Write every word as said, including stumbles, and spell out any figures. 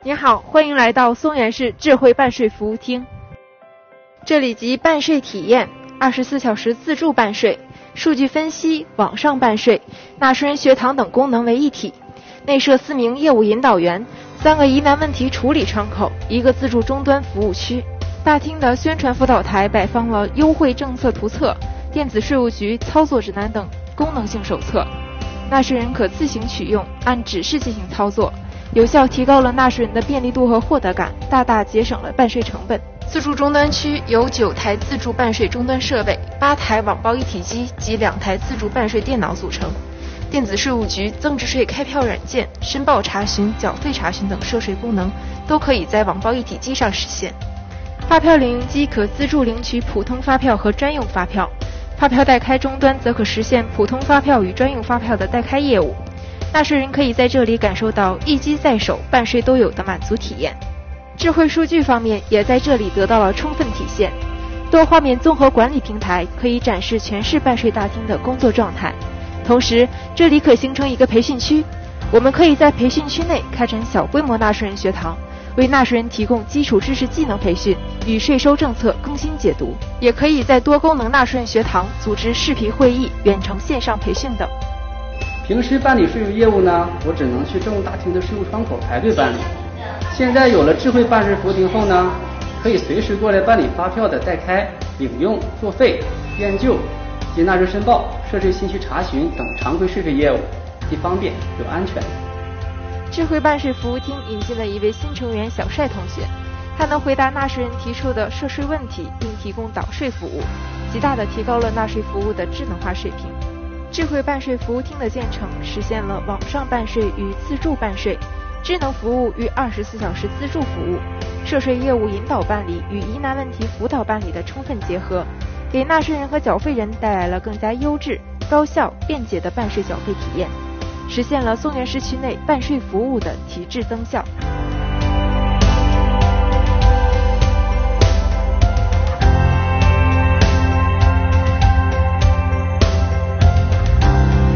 您好，欢迎来到松原市智慧办税服务厅。这里集办税体验、二十四小时自助办税、数据分析、网上办税、纳税人学堂等功能为一体，内设四名业务引导员、三个疑难问题处理窗口、一个自助终端服务区。大厅的宣传辅导台摆放了优惠政策图册、电子税务局操作指南等功能性手册，纳税人可自行取用，按指示进行操作，有效提高了纳税人的便利度和获得感，大大节省了办税成本。自助终端区由九台自助办税终端设备、八台网包一体机及两台自助办税电脑组成。电子税务局增值税开票软件、申报查询、缴费查询等涉税功能都可以在网包一体机上实现。发票领用机可自助领取普通发票和专用发票，发票代开终端则可实现普通发票与专用发票的代开业务。纳税人可以在这里感受到一机在手、办税都有的满足体验。智慧数据方面也在这里得到了充分体现。多画面综合管理平台可以展示全市办税大厅的工作状态，同时这里可形成一个培训区，我们可以在培训区内开展小规模纳税人学堂，为纳税人提供基础知识技能培训与税收政策更新解读，也可以在多功能纳税人学堂组织视频会议、远程线上培训等。 平时办理税务业务呢，我只能去政务大厅的税务窗口排队办理。现在有了智慧办税服务厅后呢，可以随时过来办理发票的代开、领用、作废、验旧及纳税申报、涉税信息查询等常规税费业务，既方便又安全。 智慧办税服务厅引进了一位新成员小帅同学，他能回答纳税人提出的涉税问题，并提供导税服务，极大地提高了纳税服务的智能化水平。智慧办税服务厅的建成，实现了网上办税与自助办税、智能服务与二十四小时自助服务、涉税业务引导办理与疑难问题辅导办理的充分结合，给纳税人和缴费人带来了更加优质、高效、便捷的办税缴费体验，实现了松原市区内办税服务的提质增效。